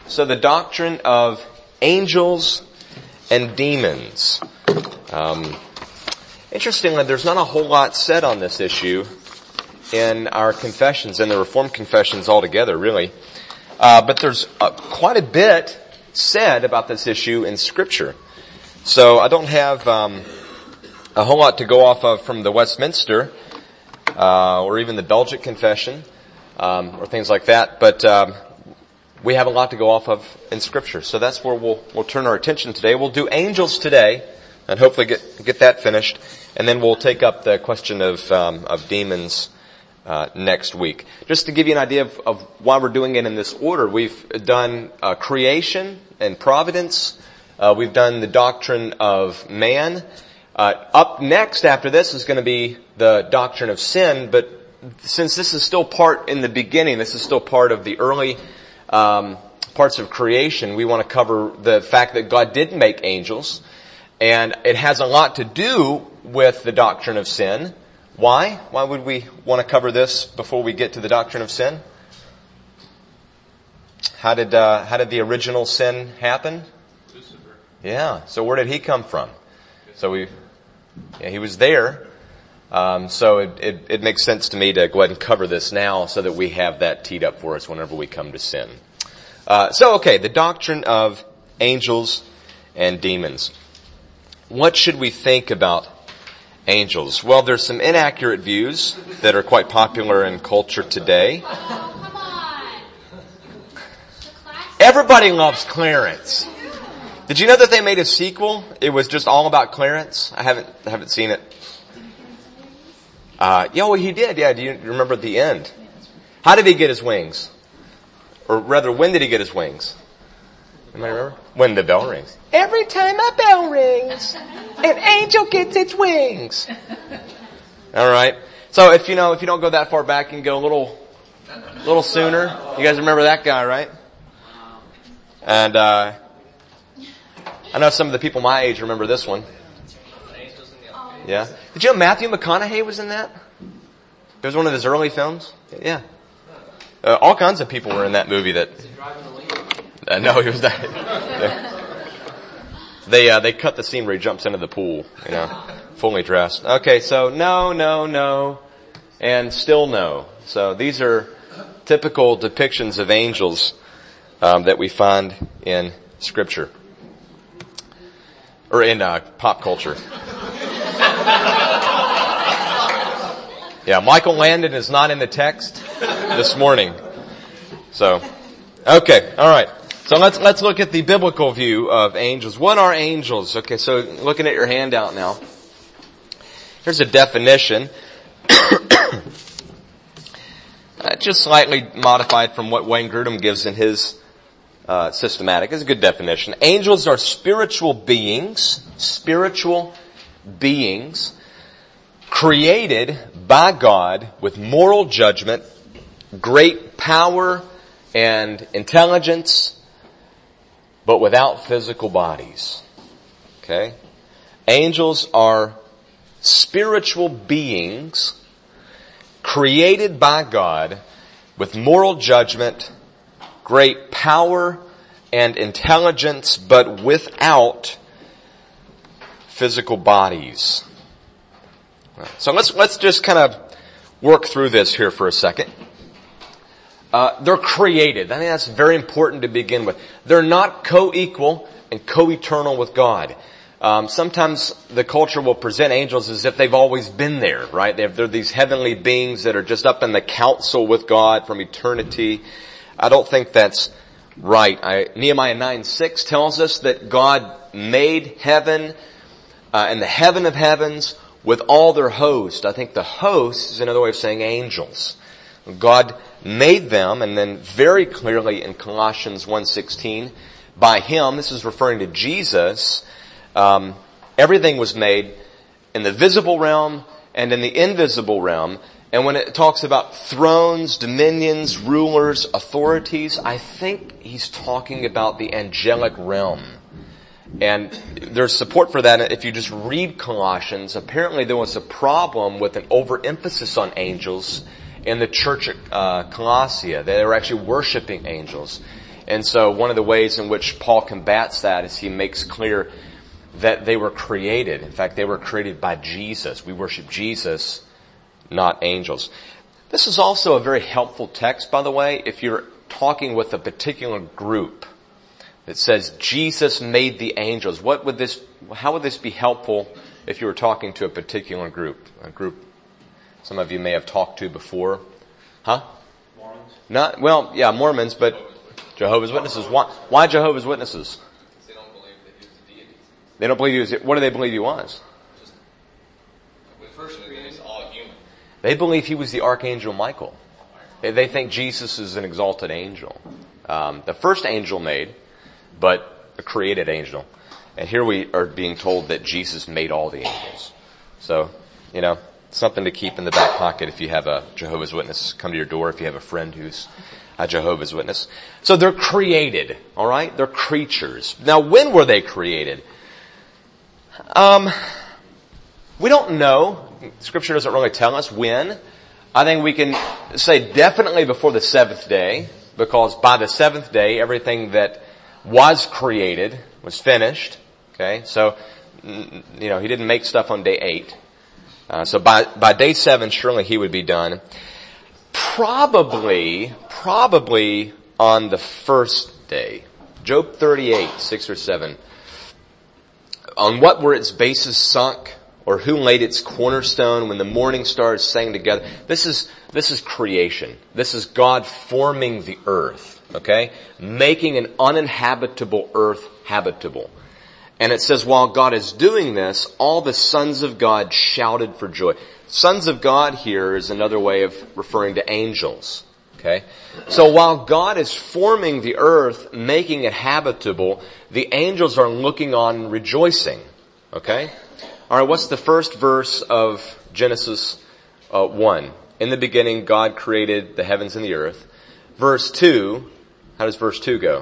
So the doctrine of angels and demons. Interestingly, there's not a whole lot said on this issue in our confessions, in the Reformed confessions altogether, really. But there's quite a bit said about this issue in Scripture. So I don't have a whole lot to go off of from the Westminster or even the Belgic Confession or things like that. But we have a lot to go off of in Scripture. So that's where we'll turn our attention today. We'll do angels today and hopefully get that finished. And then we'll take up the question of demons next week. Just to give you an idea of why we're doing it in this order, we've done creation and providence. We've done the doctrine of man. Up next after this is going to be the doctrine of sin, but since this is still part in the beginning, this is still part of the early parts of creation, we want to cover the fact that God did make angels, and it has a lot to do with the doctrine of sin. Why? Why would we want to cover this before we get to the doctrine of sin? How did the original sin happen? Lucifer. Yeah. So where did he come from? So he was there. So it makes sense to me to go ahead and cover this now so that we have that teed up for us whenever we come to sin. The doctrine of angels and demons. What should we think about angels? Well, there's some inaccurate views that are quite popular in culture today. Oh, come on. Everybody loves Clarence. Did you know that they made a sequel? It was just all about Clarence. I haven't seen it. He did. Yeah, do you remember at the end? How did he get his wings? Or rather, when did he get his wings? Anybody remember? When the bell rings. Every time a bell rings, an angel gets its wings. All right. So if you don't go that far back, you can go a little sooner. You guys remember that guy, right? And I know some of the people my age remember this one. Yeah. Did you know Matthew McConaughey was in that? It was one of his early films. Yeah. All kinds of people were in that movie that. No, he was not. They cut the scene where he jumps into the pool, fully dressed. Okay, so no, and still no. So these are typical depictions of angels that we find in Scripture. Or in pop culture. Yeah, Michael Landon is not in the text this morning. So, okay, alright. So let's look at the biblical view of angels. What are angels? Okay, so looking at your handout now. Here's a definition. Just slightly modified from what Wayne Grudem gives in his systematic. It's a good definition. Angels are spiritual beings created by God with moral judgment, great power and intelligence, but without physical bodies. Okay? Angels are spiritual beings created by God with moral judgment, great power and intelligence, but without physical bodies. So let's just kind of work through this here for a second. They're created. I think that's very important to begin with. They're not co-equal and co-eternal with God. Sometimes the culture will present angels as if they've always been there, right? They're these heavenly beings that are just up in the council with God from eternity. I don't think that's right. Nehemiah 9:6 tells us that God made heaven and the heaven of heavens with all their host. I think the host is another way of saying angels. God made them, and then very clearly in Colossians 1:16, by Him, this is referring to Jesus, everything was made in the visible realm and in the invisible realm. And when it talks about thrones, dominions, rulers, authorities, I think he's talking about the angelic realm. And there's support for that if you just read Colossians. Apparently there was a problem with an overemphasis on angels in the church at Colossia. They were actually worshiping angels. And so one of the ways in which Paul combats that is he makes clear that they were created. In fact, they were created by Jesus. We worship Jesus, not angels. This is also a very helpful text, by the way, if you're talking with a particular group that says Jesus made the angels. How would this be helpful if you were talking to a particular group? A group some of you may have talked to before. Huh? Mormons? Mormons, but Jehovah's Witnesses. Why Jehovah's Witnesses? They don't believe that he was a deity. They don't believe he was. What do they believe he was? First, he's all human. They believe he was the Archangel Michael. They think Jesus is an exalted angel. The first angel made, but a created angel. And here we are being told that Jesus made all the angels. So, something to keep in the back pocket if you have a Jehovah's Witness come to your door, if you have a friend who's a Jehovah's Witness. So they're created, alright? They're creatures. Now when were they created? We don't know. Scripture doesn't really tell us when. I think we can say definitely before the seventh day, because by the seventh day, everything that was created was finished. Okay, so, he didn't make stuff on day 8. So by day 7, surely he would be done. Probably on the first day. Job 38, 6 or 7. On what were its bases sunk? Or who laid its cornerstone when the morning stars sang together? This is creation. This is God forming the earth, okay? Making an uninhabitable earth habitable. And it says while God is doing this, all the sons of God shouted for joy. Sons of God here is another way of referring to angels, okay? So while God is forming the earth, making it habitable, the angels are looking on and rejoicing, okay? Alright, what's the first verse of Genesis 1? In the beginning, God created the heavens and the earth. Verse 2, how does verse 2 go?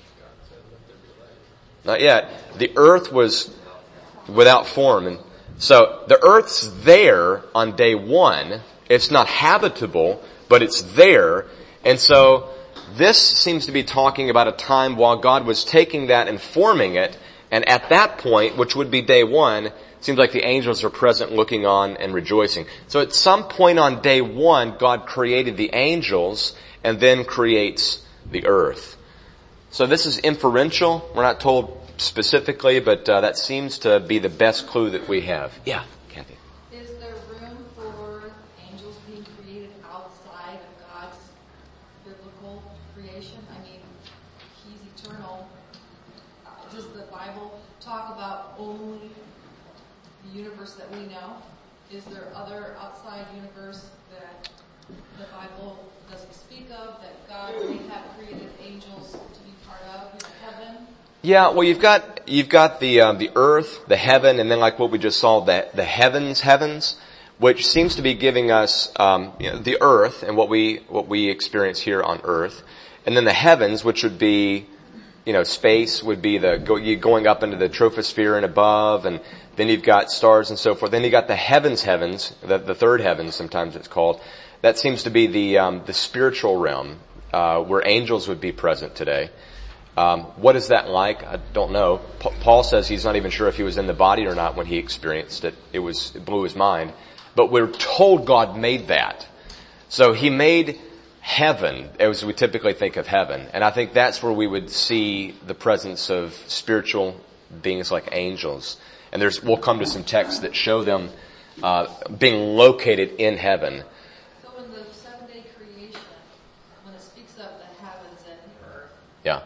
Not yet. The earth was without form. And so the earth's there on day 1. It's not habitable, but it's there. And so this seems to be talking about a time while God was taking that and forming it. And at that point, which would be day 1, seems like the angels are present looking on and rejoicing. So at some point on day 1, God created the angels and then creates the earth. So this is inferential. We're not told specifically, but that seems to be the best clue that we have. Yeah, Kathy. Is there room for angels being created outside of God's biblical creation? I mean, He's eternal. Does the Bible talk about only the universe that we know? Is there other outside universe that the Bible doesn't speak of, that God may have created angels to be part of? Is heaven? Yeah, well you've got the earth, the heaven, and then like what we just saw, the heavens, which seems to be giving us the earth and what we experience here on earth. And then the heavens, which would be space, would be going up into the troposphere and above, and then you've got stars and so forth. Then you got the heavens, the third heavens, sometimes it's called. That seems to be the spiritual realm, where angels would be present today. What is that like? I don't know. Paul says he's not even sure if he was in the body or not when he experienced it. It blew his mind. But we're told God made that. So he made heaven, as we typically think of heaven. And I think that's where we would see the presence of spiritual beings like angels. And we'll come to some texts that show them being located in heaven. So in the 7-day creation, when it speaks of the heavens and the earth, yeah,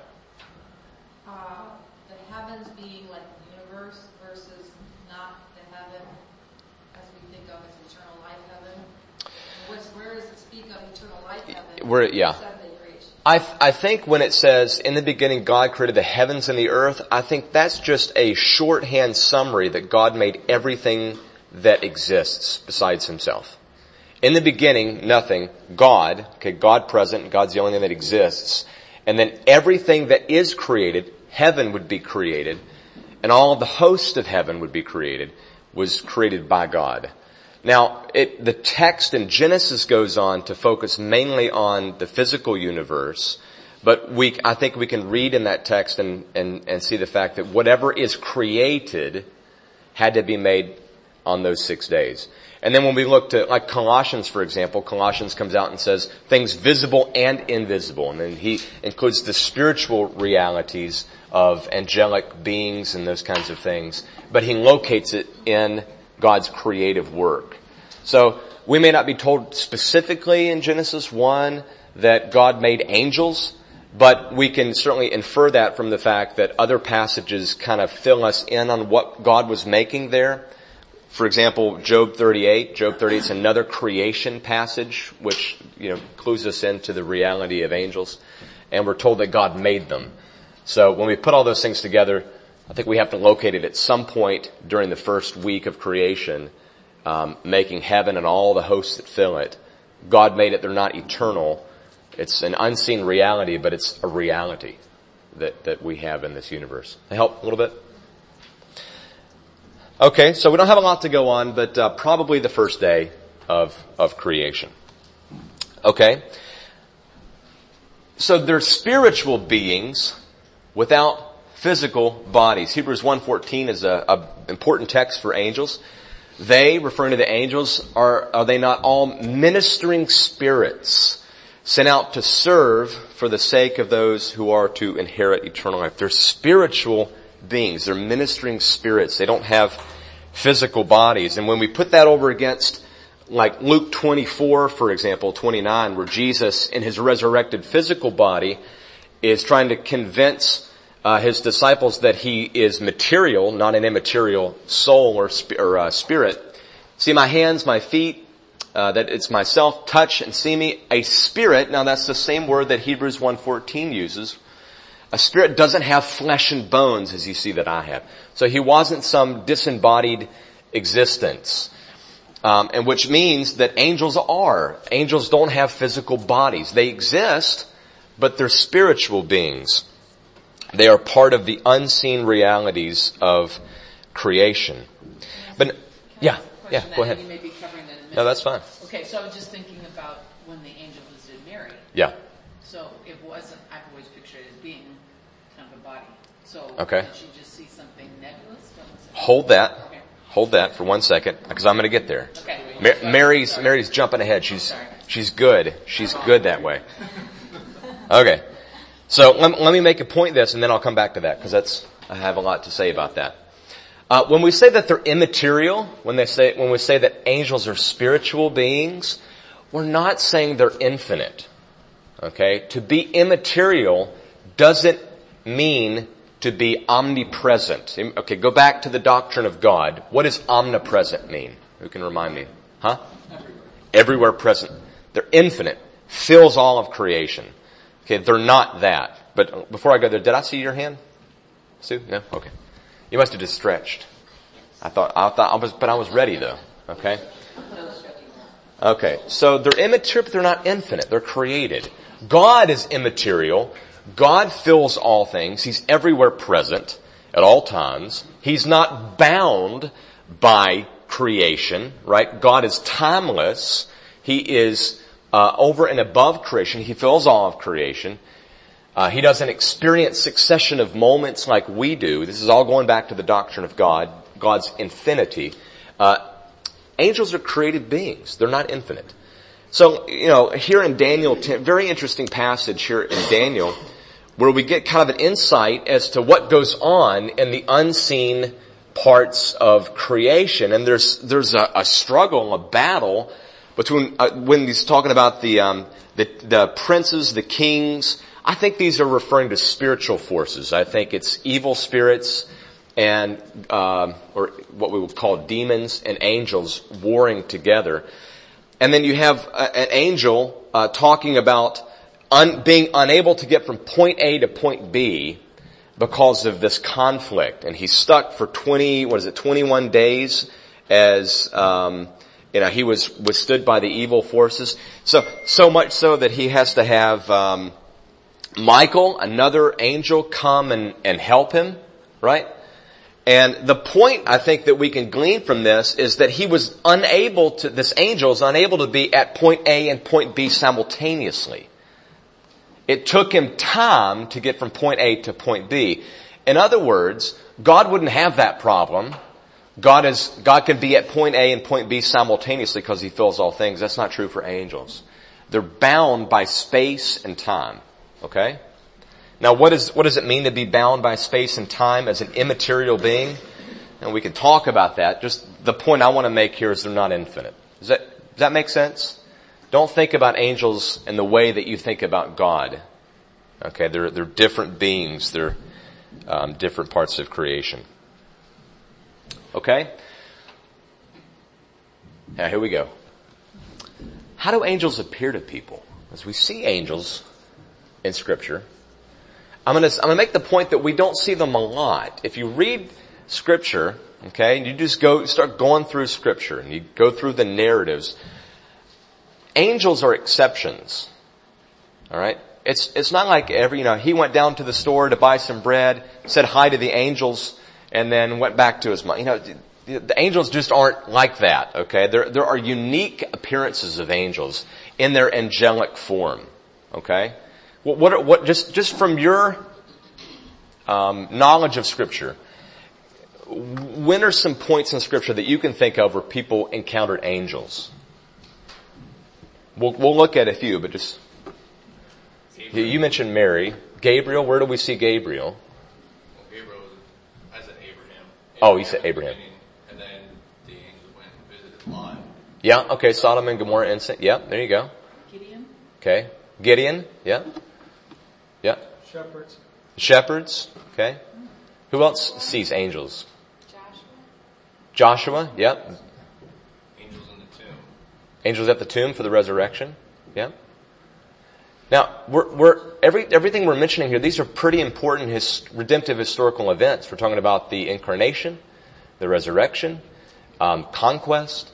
the heavens being like the universe versus not the heaven as we think of as eternal life heaven. Where does it speak of eternal life heaven? Yeah. 7-day creation. I think when it says, in the beginning God created the heavens and the earth, I think that's just a shorthand summary that God made everything that exists besides himself. In the beginning, nothing. God present, God's the only thing that exists. And then everything that is created, heaven would be created, and all of the host of heaven would be created, was created by God. Now, the text in Genesis goes on to focus mainly on the physical universe, But I think we can read in that text and see the fact that whatever is created had to be made on those 6 days. And then when we look to, like Colossians, for example, Colossians comes out and says things visible and invisible. And then he includes the spiritual realities of angelic beings and those kinds of things. But he locates it in God's creative work. So we may not be told specifically in Genesis 1 that God made angels, but we can certainly infer that from the fact that other passages kind of fill us in on what God was making there. For example, Job 38 is another creation passage, which, clues us into the reality of angels. And we're told that God made them. So when we put all those things together, I think we have to locate it at some point during the first week of creation, making heaven and all the hosts that fill it. God made it. They're not eternal. It's an unseen reality, but it's a reality that we have in this universe. That help a little bit? Okay, so we don't have a lot to go on, but probably the first day of creation. Okay. So they're spiritual beings without physical bodies. Hebrews 1:14 is a important text for angels. They, referring to the angels, are they not all ministering spirits sent out to serve for the sake of those who are to inherit eternal life? They're spiritual beings. They're ministering spirits. They don't have physical bodies. And when we put that over against, like Luke 24, for example, 29, where Jesus in his resurrected physical body is trying to convince his disciples that he is material, not an immaterial soul or spirit. See my hands, my feet, that it's myself, touch and see me. A spirit, now that's the same word that Hebrews 1:14 uses. A spirit doesn't have flesh and bones as you see that I have. So he wasn't some disembodied existence. And which means that angels don't have physical bodies. They exist, but they're spiritual beings. They are part of the unseen realities of creation. But, yeah, go ahead. You may be covering that in a minute. No, that's fine. Okay, so I was just thinking about when the angel visited Mary. Yeah. So it wasn't, I've always pictured it as being kind of a body. So Okay. did she just see something nebulous? Hold that. Okay. Hold that for 1 second, because I'm going to get there. Okay. Mary's jumping ahead. She's good. She's good that way. Okay. So let me make a point of this, and then I'll come back to that, because I have a lot to say about that. When we say that they're immaterial, when we say that angels are spiritual beings, we're not saying they're infinite. Okay? To be immaterial doesn't mean to be omnipresent. Okay, go back to the doctrine of God. What does omnipresent mean? Who can remind me? Huh? Everywhere present. They're infinite. Fills all of creation. Okay, they're not that. But before I go there, did I see your hand? Sue? No? Okay. You must have just stretched. But I was ready though. Okay? Okay, so they're immaterial, but they're not infinite. They're created. God is immaterial. God fills all things. He's everywhere present at all times. He's not bound by creation, right? God is timeless. He is over and above creation. He fills all of creation. He doesn't experience succession of moments like we do. This is all going back to the doctrine of God, God's infinity. Angels are created beings. They're not infinite. So, here in Daniel 10, very interesting passage here in Daniel, where we get kind of an insight as to what goes on in the unseen parts of creation. And there's a struggle, a battle between, when he's talking about the princes, the kings. I think these are referring to spiritual forces. I think it's evil spirits and, or what we would call demons and angels warring together. And then you have an angel, talking about being unable to get from point A to point B because of this conflict. And he's stuck for 21 days as, he was withstood by the evil forces. So much so that he has to have, Michael, another angel, come and help him, right? And the point I think that we can glean from this is that this angel is unable to be at point A and point B simultaneously. It took him time to get from point A to point B. In other words, God wouldn't have that problem. God can be at point A and point B simultaneously because he fills all things. That's not true for angels. They're bound by space and time. Okay? Now what does it mean to be bound by space and time as an immaterial being? And we can talk about that. Just the point I want to make here is they're not infinite. Does that make sense? Don't think about angels in the way that you think about God. Okay, they're different beings. They're different parts of creation. Okay? Now here we go. How do angels appear to people? As we see angels in Scripture, I'm gonna make the point that we don't see them a lot. If you read Scripture, okay, and you just start going through Scripture and you go through the narratives, angels are exceptions. Alright? It's not like he went down to the store to buy some bread, said hi to the angels, and then went back to his mom. The angels just aren't like that, okay? There are unique appearances of angels in their angelic form, okay? Just from your knowledge of Scripture, when are some points in Scripture that you can think of where people encountered angels? We'll look at a few, but just... You mentioned Mary. Gabriel, where do we see Gabriel? Well, Gabriel, I said Abraham. Oh, you said Abraham. And then the angels went and visited Lot. Yeah, okay, Sodom and Gomorrah incident. Yeah, there you go. Gideon? Okay. Gideon, yeah. Yeah. Shepherds, okay. Who else sees angels? Joshua, yeah. Angels in the tomb. Angels at the tomb for the resurrection, yeah. Now, everything we're mentioning here, these are pretty important redemptive historical events. We're talking about the incarnation, the resurrection, conquest.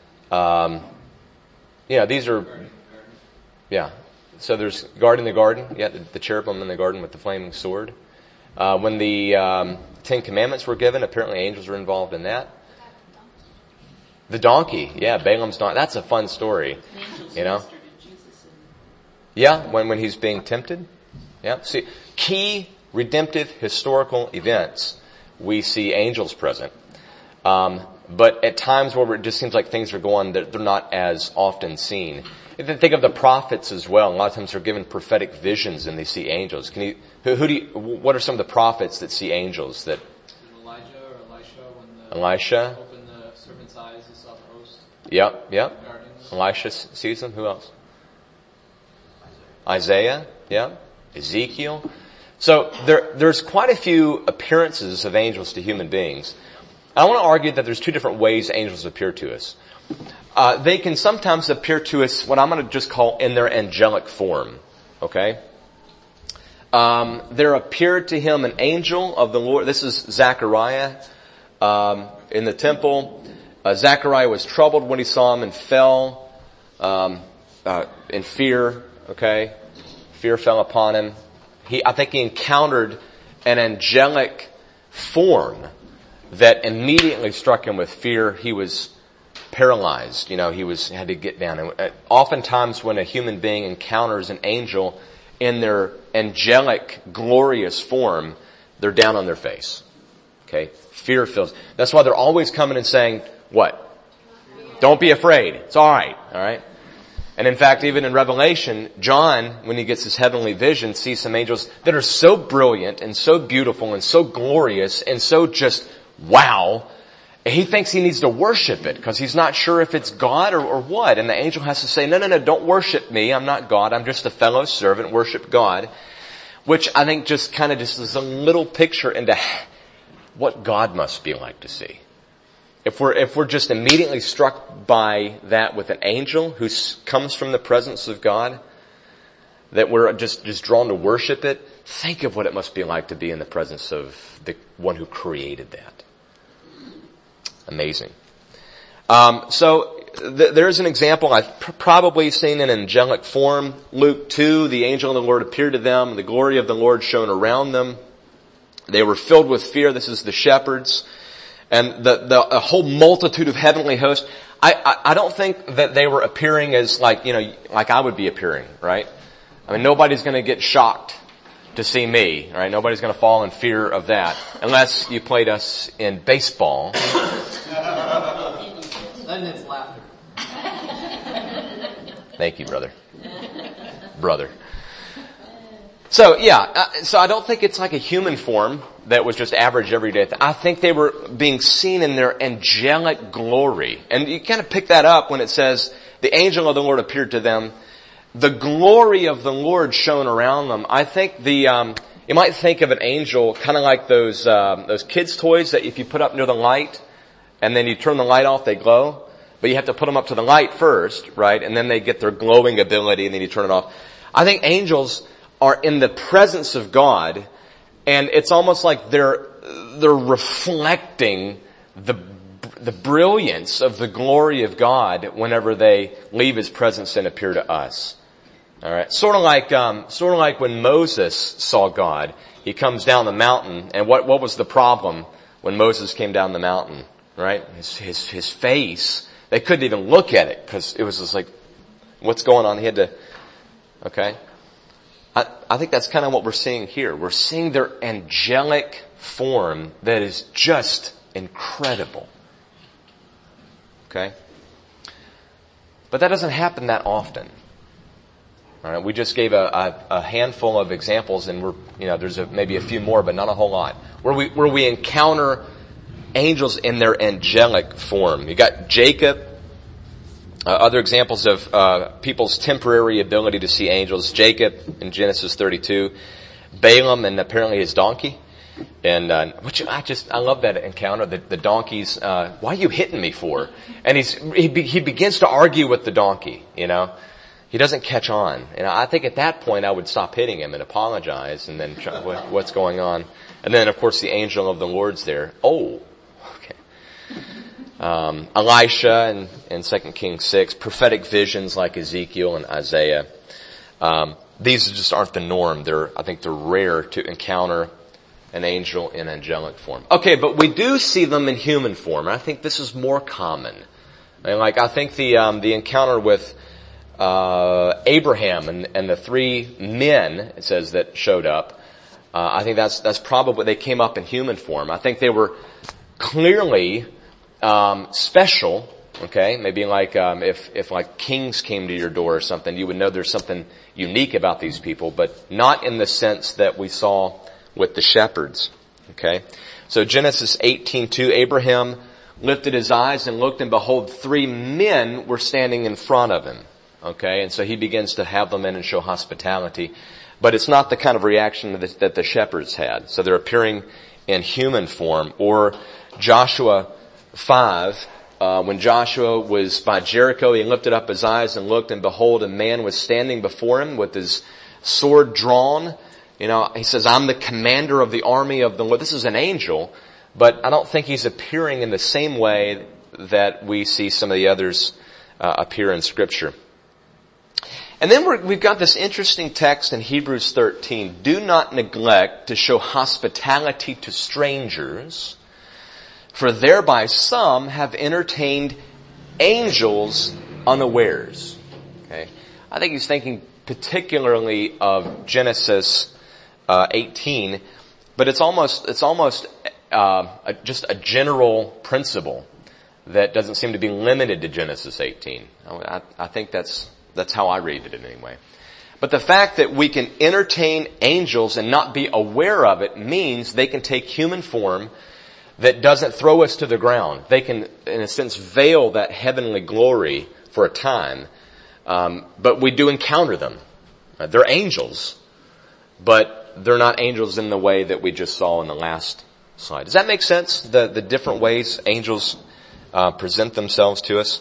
These are, yeah. So there's guarding the garden, yeah, the cherubim in the garden with the flaming sword. When the 10 Commandments were given, apparently angels were involved in that. The donkey, yeah, Balaam's donkey. That's a fun story, Yeah, when he's being tempted. Yeah, see, key redemptive historical events, we see angels present. But at times where it just seems like things are going, they're not as often seen. If you think of the prophets as well, a lot of times they're given prophetic visions and they see angels. What are some of the prophets that see angels that? Elijah or Elisha, when Elisha opened the serpent's eyes, he saw the host. Yep. Elisha sees them. Who else? Isaiah, yeah. Ezekiel. So there's quite a few appearances of angels to human beings. I want to argue that there's two different ways angels appear to us. They can sometimes appear to us what I'm going to just call in their angelic form. Okay? There appeared to him an angel of the Lord. This is Zechariah in the temple. Zechariah was troubled when he saw him and fell in fear. Okay? Fear fell upon him. I think he encountered an angelic form that immediately struck him with fear. He was paralyzed. He had to get down. And oftentimes when a human being encounters an angel in their angelic, glorious form, they're down on their face. Okay? Fear fills. That's why they're always coming and saying, what? Don't be afraid. It's alright. Alright? And in fact, even in Revelation, John, when he gets his heavenly vision, sees some angels that are so brilliant and so beautiful and so glorious and so just wow. He thinks he needs to worship it because he's not sure if it's God or what. And the angel has to say, no, don't worship me. I'm not God. I'm just a fellow servant. Worship God. Which I think just is a little picture into what God must be like to see. If we're just immediately struck by that with an angel who comes from the presence of God, that we're just drawn to worship it, think of what it must be like to be in the presence of the one who created that. Amazing. There's an example I've probably seen in angelic form. Luke 2, the angel of the Lord appeared to them, and the glory of the Lord shone around them. They were filled with fear. This is the shepherds. And a whole multitude of heavenly hosts. I don't think that they were appearing as like I would be appearing, right? I mean, nobody's going to get shocked to see me, right? Nobody's going to fall in fear of that unless you played us in baseball. Then it's laughter. Thank you, brother. So yeah, so I don't think it's like a human form that was just average everyday. I think they were being seen in their angelic glory. And you kind of pick that up when it says, the angel of the Lord appeared to them. The glory of the Lord shone around them. I think you might think of an angel kind of like those kids' toys that if you put up near the light and then you turn the light off, they glow. But you have to put them up to the light first, right? And then they get their glowing ability and then you turn it off. I think angels are in the presence of God, and it's almost like they're reflecting the brilliance of the glory of God whenever they leave His presence and appear to us. All right, sort of like when Moses saw God. He comes down the mountain, and what was the problem when Moses came down the mountain? Right, his face. They couldn't even look at it because it was just like, what's going on? He had to. Okay. I think that's kind of what we're seeing here. We're seeing their angelic form that is just incredible. Okay? But that doesn't happen that often. All right, we just gave a handful of examples, and there's maybe a few more, but not a whole lot. Where we encounter angels in their angelic form. You got Jacob. Other examples of people's temporary ability to see angels. Jacob in Genesis 32, Balaam and apparently his donkey, and I love that encounter. The donkey's why are you hitting me for? And he begins to argue with the donkey. He doesn't catch on, and I think at that point I would stop hitting him and apologize, and then try, what's going on? And then of course the angel of the Lord's there. Oh, okay. Elisha in 2 Kings 6, prophetic visions like Ezekiel and Isaiah. These just aren't the norm. I think they're rare to encounter an angel in angelic form. Okay, but we do see them in human form. I think this is more common. I think the encounter with Abraham and the three men, it says, that showed up. I think that's probably, they came up in human form. I think they were clearly special, okay? Maybe like, if like kings came to your door or something, you would know there's something unique about these people, but not in the sense that we saw with the shepherds, okay? So Genesis 18:2, Abraham lifted his eyes and looked, and behold, three men were standing in front of him, okay? And so he begins to have them in and show hospitality, but it's not the kind of reaction that the shepherds had. So they're appearing in human form. Or Joshua 5, when Joshua was by Jericho, he lifted up his eyes and looked, and behold, a man was standing before him with his sword drawn. He says, I'm the commander of the army of the Lord. This is an angel, but I don't think he's appearing in the same way that we see some of the others appear in Scripture. And then we've got this interesting text in Hebrews 13. Do not neglect to show hospitality to strangers, for thereby some have entertained angels unawares. Okay, I think he's thinking particularly of Genesis 18, but it's almost just a general principle that doesn't seem to be limited to Genesis 18. I think that's how I read it anyway. But the fact that we can entertain angels and not be aware of it means they can take human form that doesn't throw us to the ground. They can, in a sense, veil that heavenly glory for a time. But we do encounter them. They're angels, but they're not angels in the way that we just saw in the last slide. Does that make sense? The different ways angels present themselves to us?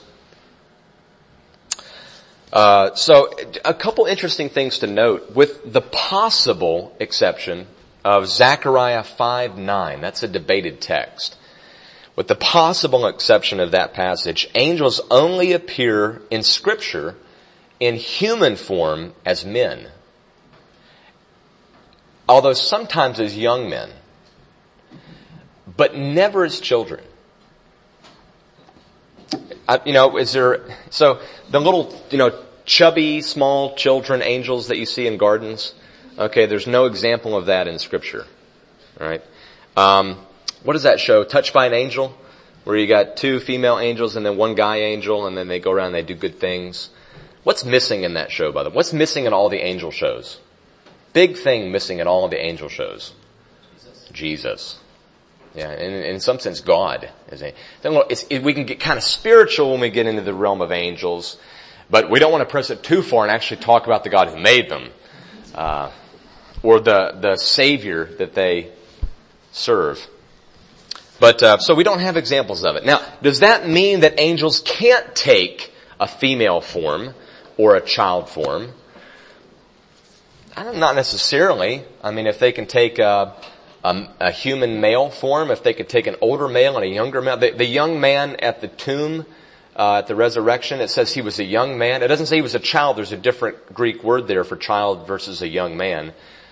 So a couple interesting things to note, with the possible exception of Zechariah 5:9. That's a debated text. With the possible exception of that passage, angels only appear in Scripture in human form as men, although sometimes as young men, but never as children. So the little, chubby, small children angels that you see in gardens. Okay, there's no example of that in Scripture. All right. What does that show? Touched by an Angel, where you got 2 female angels and then 1 guy angel, and then they go around and they do good things. What's missing in that show, by the way? What's missing in all the angel shows? Big thing missing in all of the angel shows. Jesus. Yeah, in some sense, God. We can get kind of spiritual when we get into the realm of angels, but we don't want to press it too far and actually talk about the God who made them, or the Savior that they serve. But so we don't have examples of it. Now, does that mean that angels can't take a female form or a child form? Not necessarily. I mean, if they can take a human male form, if they could take an older male and a younger male. The young man at the tomb, at the resurrection, it says he was a young man. It doesn't say he was a child. There's a different Greek word there for child versus a young man.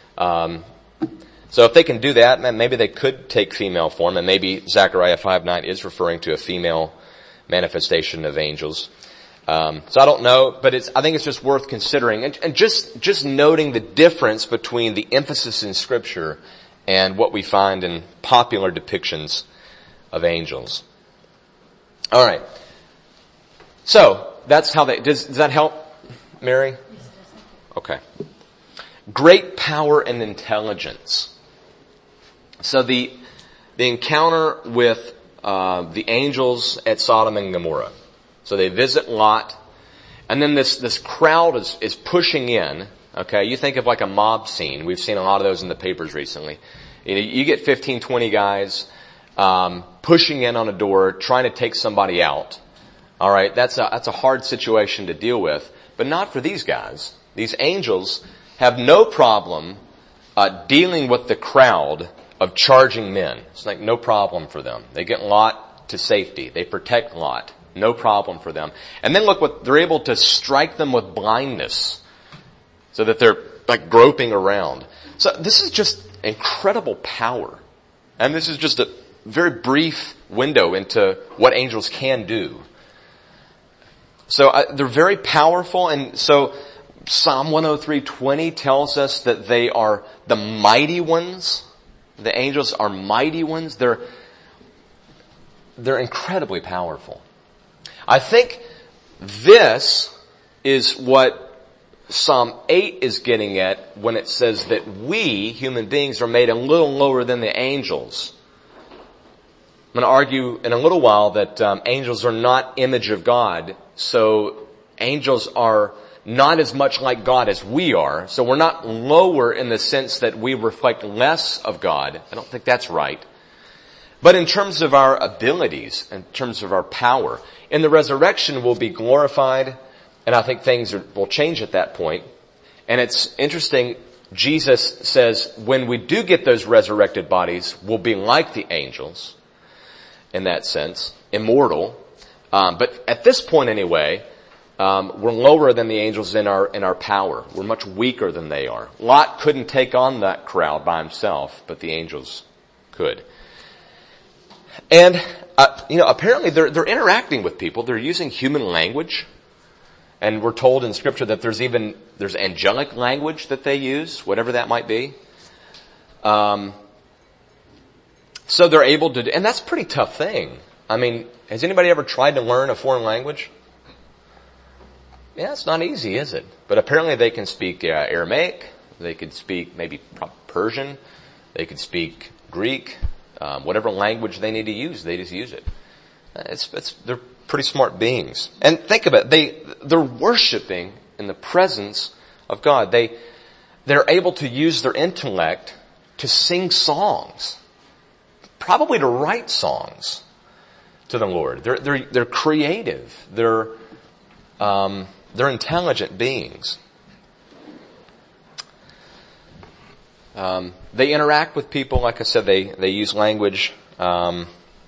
So if they can do that, maybe they could take female form, and maybe Zechariah 5:9 is referring to a female manifestation of angels. So I don't know, but I think it's just worth considering, and just noting the difference between the emphasis in Scripture and what we find in popular depictions of angels. All right. So that's how does that help, Mary? Okay. Great power and intelligence. So the encounter with the angels at Sodom and Gomorrah. So they visit Lot, and then this crowd is pushing in. Okay, you think of like a mob scene. We've seen a lot of those in the papers recently. You get 15, 20 guys pushing in on a door, trying to take somebody out. All right, that's a hard situation to deal with, but not for these guys. These angels have no problem dealing with the crowd of charging men. It's like no problem for them. They get Lot to safety. They protect Lot. No problem for them. And then look what they're able to strike them with blindness, so that they're like groping around. So this is just incredible power. And this is just a very brief window into what angels can do. So they're very powerful, and so Psalm 103:20 tells us that they are the mighty ones. The angels are mighty ones. They're incredibly powerful. I think this is what Psalm 8 is getting at when it says that we, human beings, are made a little lower than the angels. I'm going to argue in a little while that angels are not image of God, so angels are not as much like God as we are, so we're not lower in the sense that we reflect less of God. I don't think that's right. But in terms of our abilities, in terms of our power, in the resurrection we'll be glorified, and I think things will change at that point. And it's interesting, Jesus says when we do get those resurrected bodies, we'll be like the angels, in that sense, immortal. But at this point anyway, we're lower than the angels in our power. We're much weaker than they are. Lot couldn't take on that crowd by himself, but the angels could. And apparently they're interacting with people. They're using human language, and we're told in Scripture that there's angelic language that they use, whatever that might be. So they're able to, and that's a pretty tough thing. I mean, has anybody ever tried to learn a foreign language? Yeah, it's not easy, is it? But apparently they can speak Aramaic. They could speak maybe Persian. They could speak Greek. Whatever language they need to use, they just use it. They're pretty smart beings. And think of it, they're worshiping in the presence of God. They're able to use their intellect to sing songs, probably to write songs to the Lord. They're creative. They're intelligent beings. They interact with people. Like I said, they use language. 1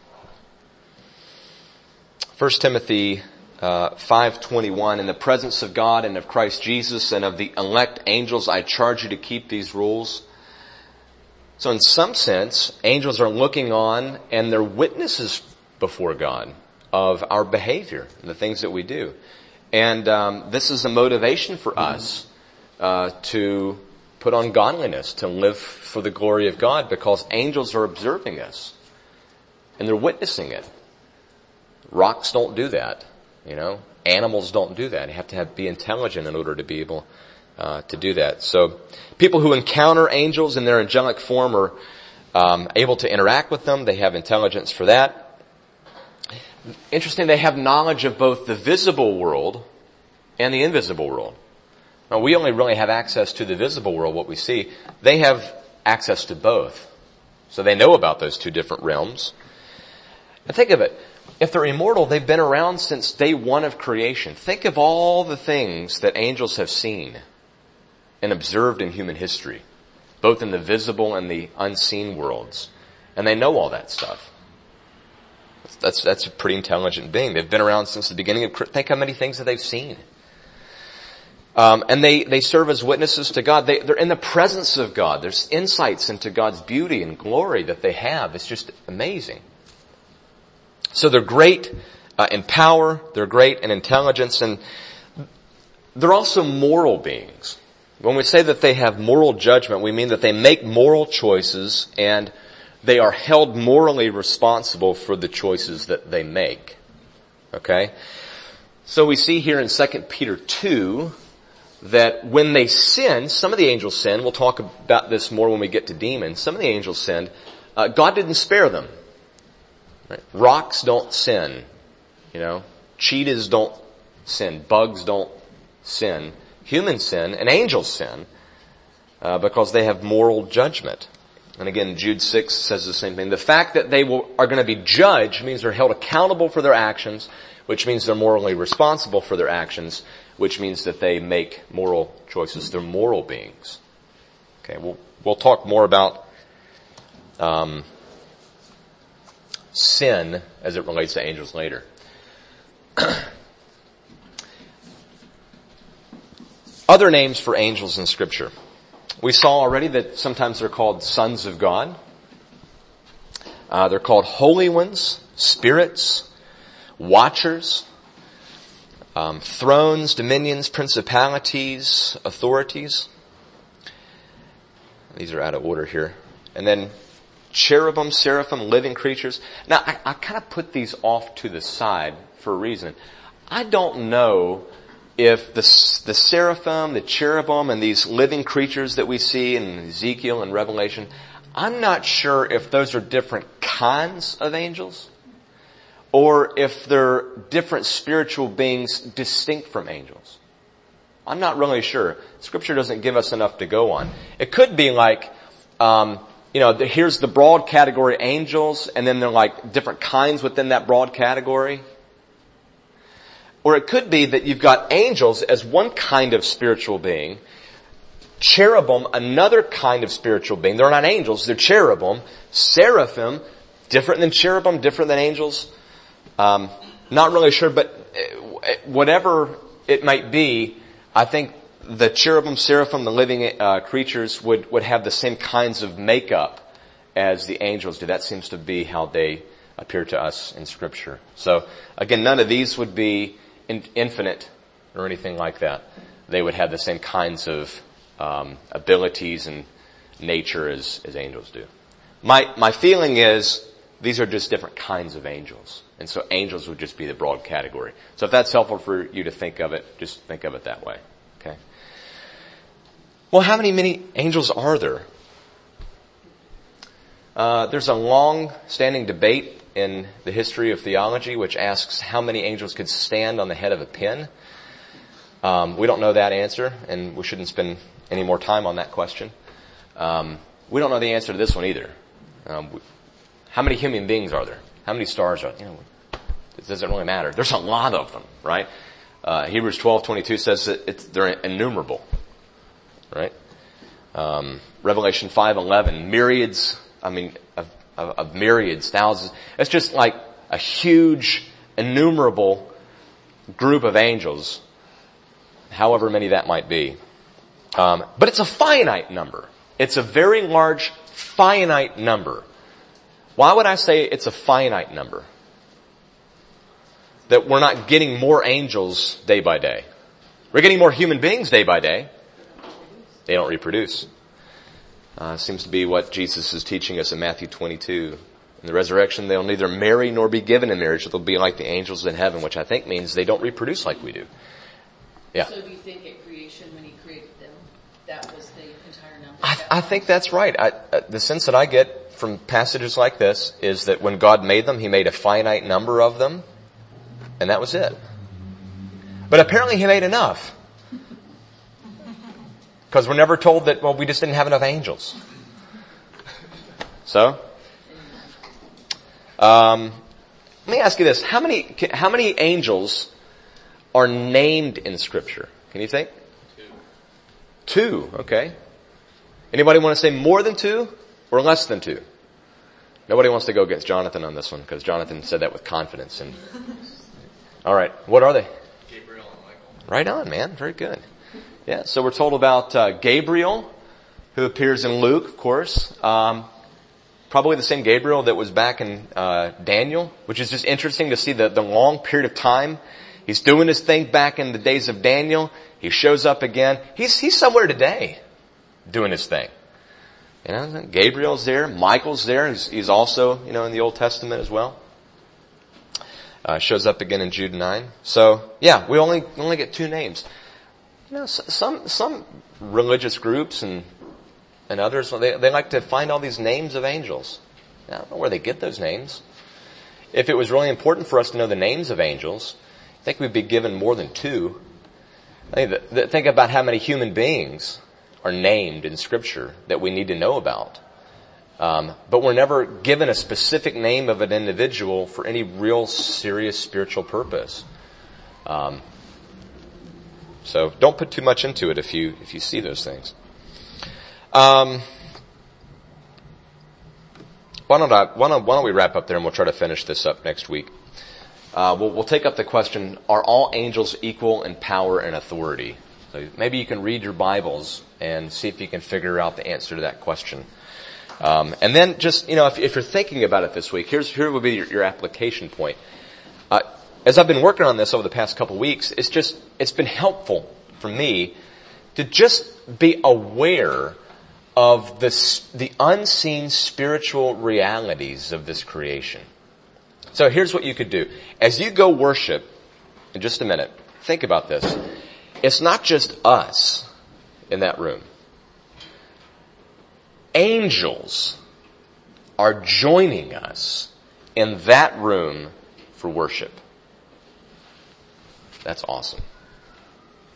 Timothy 5:21, in the presence of God and of Christ Jesus and of the elect angels, I charge you to keep these rules. So in some sense, angels are looking on and they're witnesses before God of our behavior and the things that we do. And this is a motivation for us to put on godliness, to live for the glory of God, because angels are observing us. And they're witnessing it. Rocks don't do that, you know. Animals don't do that. You have to be intelligent in order to be able to do that. So people who encounter angels in their angelic form are able to interact with them. They have intelligence for that. Interesting, they have knowledge of both the visible world and the invisible world. Now, we only really have access to the visible world, what we see. They have access to both. So they know about those two different realms. And think of it. If they're immortal, they've been around since day one of creation. Think of all the things that angels have seen and observed in human history, both in the visible and the unseen worlds. And they know all that stuff. That's a pretty intelligent being. They've been around since the beginning of, think how many things that they've seen. And they serve as witnesses to God. They're in the presence of God. There's insights into God's beauty and glory that they have. It's just amazing. So they're great in power, they're great in intelligence, and they're also moral beings. When we say that they have moral judgment, we mean that they make moral choices and they are held morally responsible for the choices that they make. Okay? So we see here in 2 Peter 2 that when they sin, some of the angels sin, we'll talk about this more when we get to demons, some of the angels sinned, God didn't spare them. Right? Rocks don't sin. You know, cheetahs don't sin. Bugs don't sin. Humans sin and angels sin because they have moral judgment. And again, Jude 6 says the same thing. The fact that they are going to be judged means they're held accountable for their actions, which means they're morally responsible for their actions, which means that they make moral choices. They're moral beings. Okay, we'll talk more about sin as it relates to angels later. Other names for angels in Scripture. We saw already that sometimes they're called sons of God. They're called holy ones, spirits, watchers, thrones, dominions, principalities, authorities. These are out of order here. And then cherubim, seraphim, living creatures. Now, I kind of put these off to the side for a reason. I don't know if the seraphim, the cherubim, and these living creatures that we see in Ezekiel and Revelation, I'm not sure if those are different kinds of angels or if they're different spiritual beings distinct from angels. I'm not really sure. Scripture doesn't give us enough to go on. It could be like, here's the broad category angels, and then they're like different kinds within that broad category. Or it could be that you've got angels as one kind of spiritual being, cherubim, another kind of spiritual being. They're not angels, they're cherubim. Seraphim, different than cherubim, different than angels. Not really sure, but whatever it might be, I think the cherubim, seraphim, the living creatures would have the same kinds of makeup as the angels do. That seems to be how they appear to us in Scripture. So again, none of these would be infinite or anything like that. They would have the same kinds of abilities and nature as angels do. My feeling is these are just different kinds of angels. And so angels would just be the broad category. So if that's helpful for you to think of it, just think of it that way. Okay. Well, how many angels are there? There's a long-standing debate in the history of theology which asks how many angels could stand on the head of a pin. We don't know that answer, and we shouldn't spend any more time on that question. We don't know the answer to this one either. How many human beings are there? How many stars are there? It doesn't really matter. There's a lot of them, right? Hebrews 12:22 says that they're innumerable, right? Revelation 5:11, myriads, of myriads, thousands. It's just like a huge, innumerable group of angels, however many that might be. But it's a finite number. It's a very large, finite number. Why would I say it's a finite number? that we're not getting more angels day by day. We're getting more human beings day by day. They don't reproduce. Seems to be what Jesus is teaching us in Matthew 22. In the resurrection, they'll neither marry nor be given in marriage. They'll be like the angels in heaven, which I think means they don't reproduce like we do. Yeah. So do you think at creation, when he created them, that was the entire number? I think that's right. The sense that I get from passages like this is that when God made them, he made a finite number of them, and that was it. But apparently he made enough. Because we're never told that, well, we just didn't have enough angels. So, let me ask you this. How many angels are named in Scripture? Can you think? 2, okay. Anybody want to say more than 2 or less than 2? Nobody wants to go against Jonathan on this one because Jonathan said that with confidence. And all right, what are they? Gabriel and Michael. Right on, man. Very good. Yeah, so we're told about Gabriel, who appears in Luke, of course. Probably the same Gabriel that was back in Daniel, which is just interesting to see the long period of time. He's doing his thing back in the days of Daniel. He shows up again. He's somewhere today doing his thing. You know, Gabriel's there. Michael's there. He's also, you know, in the Old Testament as well. Shows up again in Jude 9. So, yeah, we only get 2 names. You know, some religious groups and others, they like to find all these names of angels. I don't know where they get those names. If it was really important for us to know the names of angels, I think we'd be given more than 2. Think about how many human beings are named in Scripture that we need to know about. But we're never given a specific name of an individual for any real serious spiritual purpose. So don't put too much into it if you see those things. Why don't we wrap up there and we'll try to finish this up next week. We'll take up the question, are all angels equal in power and authority? So maybe you can read your Bibles and see if you can figure out the answer to that question. And then just, you know, if you're thinking about it this week, here would be your application point. As I've been working on this over the past couple of weeks, it's been helpful for me to just be aware of the unseen spiritual realities of this creation. So here's what you could do. As you go worship, in just a minute, think about this. It's not just us in that room. Angels are joining us in that room for worship. That's awesome.